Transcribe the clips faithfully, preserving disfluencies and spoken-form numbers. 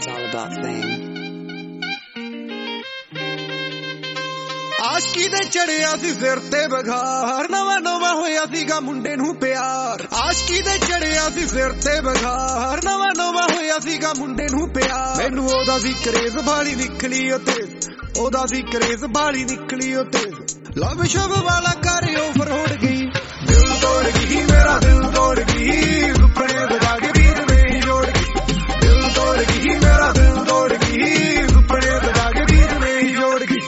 it's all about fame. Aashiqui दे चढ़िया सी सिर ते बघार नवा नवा होया सीगा मुंडे नू प्यार आशकी दे चढ़िया सी सिर ते बघार नवा नवा होया सीगा मुंडे नू प्यार मैनू ओदा सी करेज बाली निकली ओ तेज ओदा सी करेज बाली निकली ओ तेज लव शव वाला कर ओवर उड़ गई दिल तोड़ गई मेरा दिल तोड़ गई सुपने दबा के बीच में ही जोड़ गई दिल तोड़ गई मेरा दिल तोड़ गई सुपने दबा के बीच में ही जोड़ गई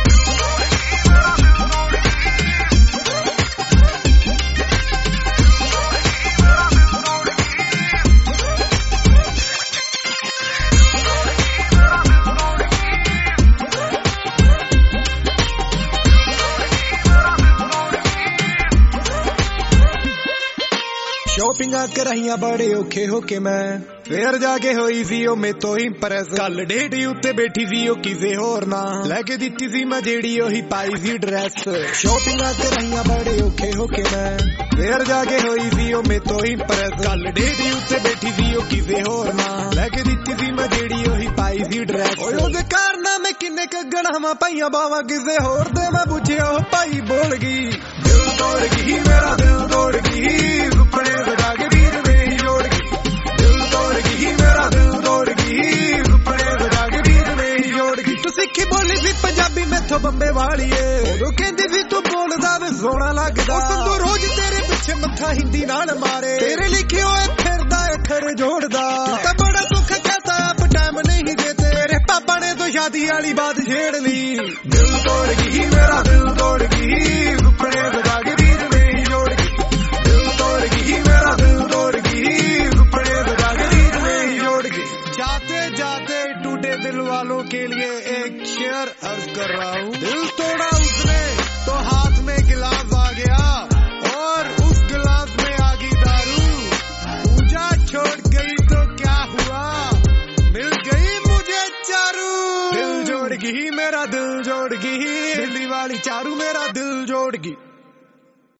शॉपिंगा कराइया बड़े औखे होके मैं फिर जाके होई सी ओ मैं तो इंप्रेस कल डेट उत्ते बैठी सी ओ किसे होर ना लेके दित्ती सी मैं जेड़ी ओही पाई सी ड्रेस शॉपिंगा कराइया बड़े औखे होके मैं फिर जाके होई सी ओ मैं तो इंप्रेस कल डेट उत्ते बैठी सी ओ किसे होर ना लेके दित्ती सी मैं जेड़ी ओही पाई सी ड्रेस ओए ओदे कारनामे किन्ने कगणावां पाईयां बावां किसे होर दे मैं पुछया ओ भाई बोल गई दिल तोड़ गई मेरा दिल तोड़ गई सुपने सजा के बीच में ही जोड़ गई दिल तोड़ गई मेरा दिल तोड़ गई सुपने सजा के बीच में ही जोड़ गई तू सिक्खी बोली सी पंजाबी मैथों बंबे वाली है उदों कहंदी सी तू बोलदा वे सोहना लगदा संदू रोज तेरे पिछे मत्था हिंदी नाल मारे तेरे लिखे होए फिरदा अखर जोड़दा तू बड़ा दुख कहता आप टाइम नहीं देते तेरे पापा ने तो शादी वाली बात छेड़ ली दिल तोड़ गई मेरा दिल तोड़ गई सुपने सजा के बीच में ही जोड़ गई दिल तोड़ गई मेरा दिल तोड़ गई सुपने सजा के बीच में ही जोड़ गई जाते जाते टूटे दिल वालों के लिए एक शेर अर्ज कर रहा हूँ दिल तोड़ा उसने तो हाथ में गिलास आ गया और उस गिलास में आ गई दारू पूजा छोड़ गई तो क्या हुआ मिल गई मुझे चारू दिल जोड़ गई मेरा दिल जोड़ गई दिल्ली वाली चारू मेरा दिल जोड़ गई।